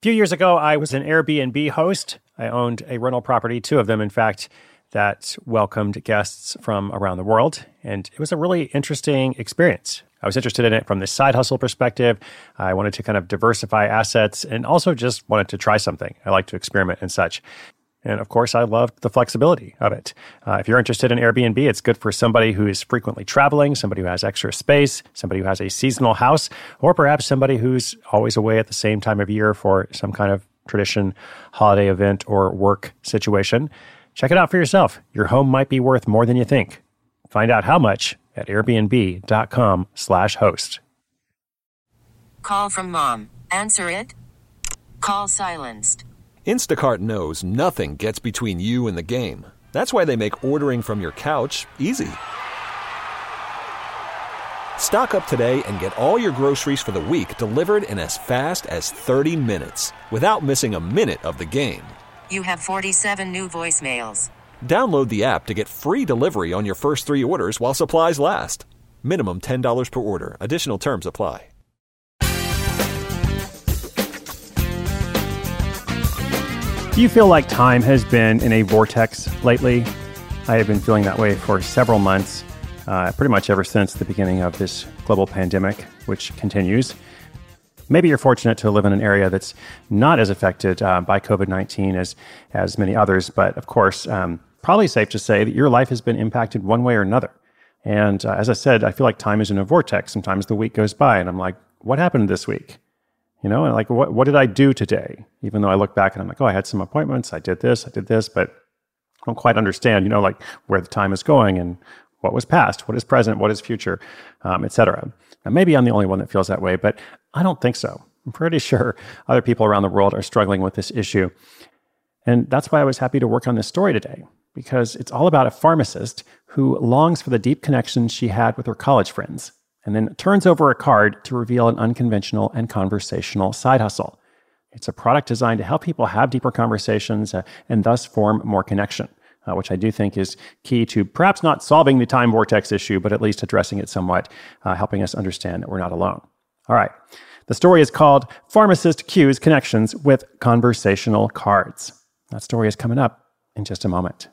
few years ago, I was an Airbnb host. I owned a rental property, two of them, in fact, that welcomed guests from around the world. And it was a really interesting experience. I was interested in it from the side hustle perspective. I wanted to kind of diversify assets and also just wanted to try something. I like to experiment and such. And of course, I loved the flexibility of it. If you're interested in Airbnb, it's good for somebody who is frequently traveling, somebody who has extra space, somebody who has a seasonal house, or perhaps somebody who's always away at the same time of year for some kind of tradition, holiday event, or work situation. Check it out for yourself. Your home might be worth more than you think. Find out how much at airbnb.com/host. Call from mom. Answer it. Call silenced. Instacart knows nothing gets between you and the game. That's why they make ordering from your couch easy. Stock up today and get all your groceries for the week delivered in as fast as 30 minutes without missing a minute of the game. You have 47 new voicemails. Download the app to get free delivery on your first 3 orders while supplies last. Minimum $10 per order. Additional terms apply. Do you feel like time has been in a vortex lately? I have been feeling that way for several months, pretty much ever since the beginning of this global pandemic, which continues. Maybe you're fortunate to live in an area that's not as affected by COVID-19 as many others, but of course, probably safe to say that your life has been impacted one way or another. And as I said, I feel like time is in a vortex. Sometimes the week goes by and I'm like, what happened this week? You know, and like, what did I do today? Even though I look back and I'm like, oh, I had some appointments, I did this, but I don't quite understand, like where the time is going and what was past, what is present, what is future, etc. Now, maybe I'm the only one that feels that way, but I don't think so. I'm pretty sure other people around the world are struggling with this issue. And that's why I was happy to work on this story today, because it's all about a pharmacist who longs for the deep connection she had with her college friends, and then turns over a card to reveal an unconventional and conversational side hustle. It's a product designed to help people have deeper conversations and thus form more connection, which I do think is key to perhaps not solving the time vortex issue, but at least addressing it somewhat, helping us understand that we're not alone. All right. The story is called Pharmacist Cues Connections with Conversational Cards. That story is coming up in just a moment.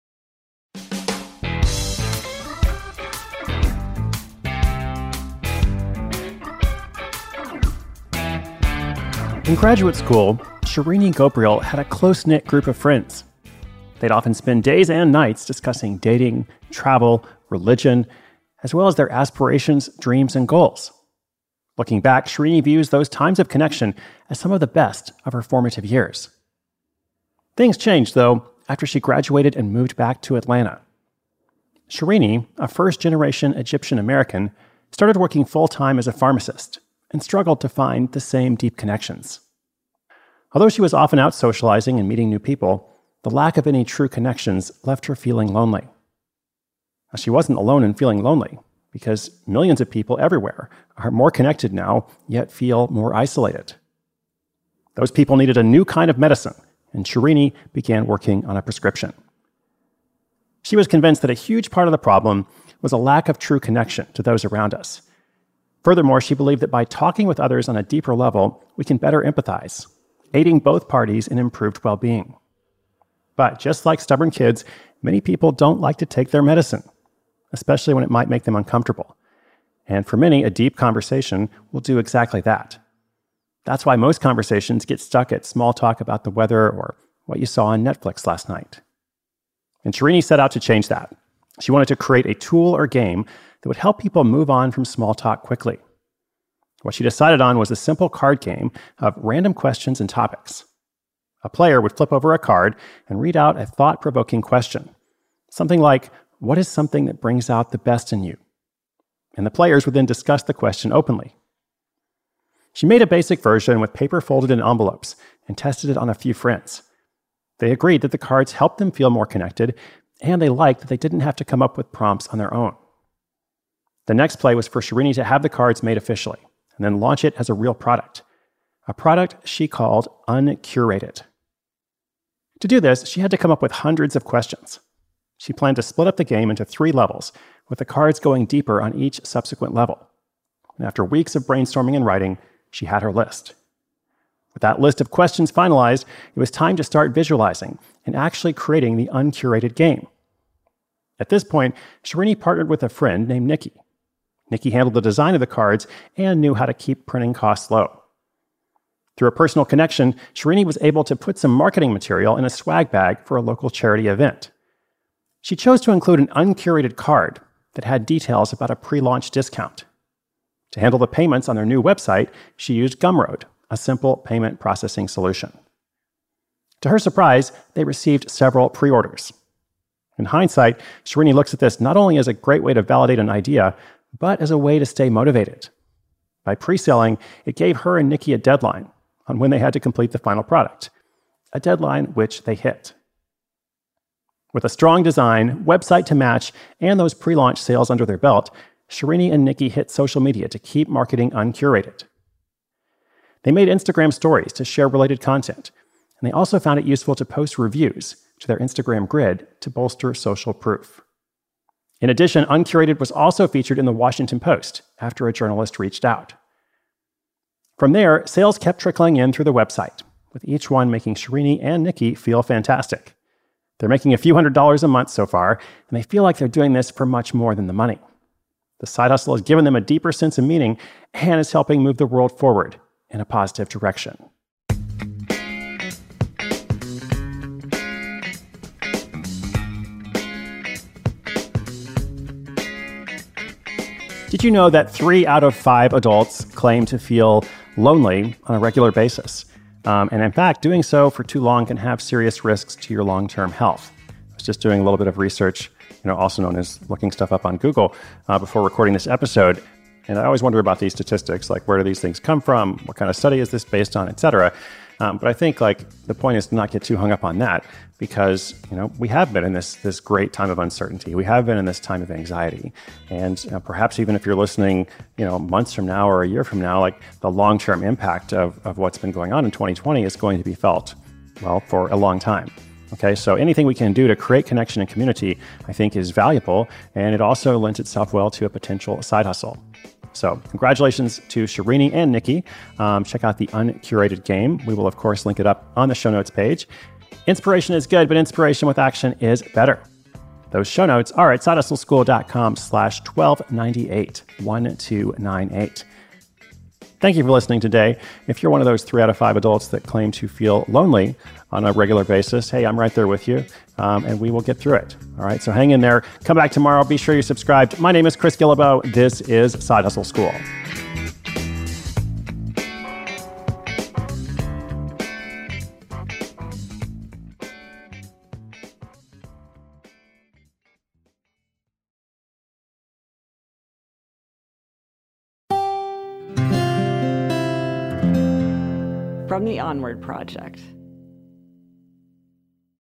In graduate school, Shirini Gobriel had a close-knit group of friends. They'd often spend days and nights discussing dating, travel, religion, as well as their aspirations, dreams, and goals. Looking back, Shirini views those times of connection as some of the best of her formative years. Things changed, though, after she graduated and moved back to Atlanta. Shirini, a first-generation Egyptian-American, started working full-time as a pharmacist and struggled to find the same deep connections. Although she was often out socializing and meeting new people, the lack of any true connections left her feeling lonely. Now, she wasn't alone in feeling lonely, because millions of people everywhere are more connected now, yet feel more isolated. Those people needed a new kind of medicine, and Shirini began working on a prescription. She was convinced that a huge part of the problem was a lack of true connection to those around us. Furthermore, she believed that by talking with others on a deeper level, we can better empathize, aiding both parties in improved well-being. But just like stubborn kids, many people don't like to take their medicine, especially when it might make them uncomfortable. And for many, a deep conversation will do exactly that. That's why most conversations get stuck at small talk about the weather or what you saw on Netflix last night. And Shirini set out to change that. She wanted to create a tool or game that would help people move on from small talk quickly. What she decided on was a simple card game of random questions and topics. A player would flip over a card and read out a thought-provoking question. Something like, what is something that brings out the best in you? And the players would then discuss the question openly. She made a basic version with paper folded in envelopes and tested it on a few friends. They agreed that the cards helped them feel more connected, and they liked that they didn't have to come up with prompts on their own. The next play was for Shirini to have the cards made officially, and then launch it as a real product. A product she called Uncurated. To do this, she had to come up with hundreds of questions. She planned to split up the game into 3 levels, with the cards going deeper on each subsequent level. And after weeks of brainstorming and writing, she had her list. With that list of questions finalized, it was time to start visualizing and actually creating the uncurated game. At this point, Sherini partnered with a friend named Nikki. Nikki handled the design of the cards and knew how to keep printing costs low. Through a personal connection, Sherini was able to put some marketing material in a swag bag for a local charity event. She chose to include an uncurated card that had details about a pre-launch discount. To handle the payments on their new website, she used Gumroad, a simple payment processing solution. To her surprise, they received several pre-orders. In hindsight, Sherini looks at this not only as a great way to validate an idea, but as a way to stay motivated. By pre-selling, it gave her and Nikki a deadline on when they had to complete the final product, a deadline which they hit. With a strong design, website to match, and those pre-launch sales under their belt, Sherini and Nikki hit social media to keep marketing uncurated. They made Instagram stories to share related content, and they also found it useful to post reviews to their Instagram grid to bolster social proof. In addition, Uncurated was also featured in the Washington Post after a journalist reached out. From there, sales kept trickling in through the website, with each one making Sherini and Nikki feel fantastic. They're making a few $100s a month so far, and they feel like they're doing this for much more than the money. The side hustle has given them a deeper sense of meaning and is helping move the world forward in a positive direction. Did you know that 3 out of 5 adults claim to feel lonely on a regular basis? And in fact, doing so for too long can have serious risks to your long-term health. I was just doing a little bit of research, also known as looking stuff up on Google, before recording this episode. And I always wonder about these statistics, like where do these things come from? What kind of study is this based on, et cetera? But I think the point is to not get too hung up on that because, we have been in this great time of uncertainty. We have been in this time of anxiety. And perhaps even if you're listening, months from now or a year from now, the long-term impact of what's been going on in 2020 is going to be felt, for a long time. Okay, so anything we can do to create connection and community, I think, is valuable. And it also lends itself well to a potential side hustle. So congratulations to Sherini and Nikki. Check out the Uncurated Game. We will, of course, link it up on the show notes page. Inspiration is good, but inspiration with action is better. Those show notes are at sidehustleschool.com/1298, 1298. Thank you for listening today. If you're one of those 3 out of 5 adults that claim to feel lonely on a regular basis, hey, I'm right there with you, and we will get through it. All right, so hang in there. Come back tomorrow. Be sure you're subscribed. My name is Chris Guillebeau. This is Side Hustle School. From the Onward Project.